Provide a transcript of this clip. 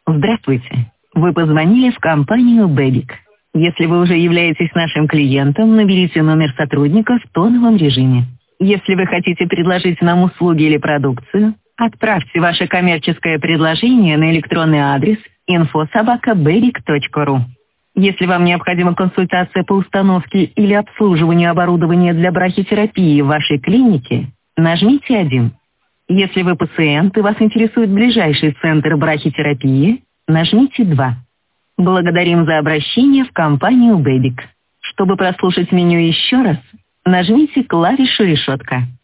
Здравствуйте. Вы позвонили в компанию Bebic. Если вы уже являетесь нашим клиентом, наберите номер сотрудника в тоновом режиме. Если вы хотите предложить нам услуги или продукцию, отправьте ваше коммерческое предложение на электронный адрес info@bebic.ru. Если вам необходима консультация по установке или обслуживанию оборудования для брахитерапии в вашей клинике, нажмите 1. Если вы пациент и вас интересует ближайший центр брахитерапии, нажмите 2. Благодарим за обращение в компанию Bebic. Чтобы прослушать меню еще раз, нажмите клавишу «Решетка».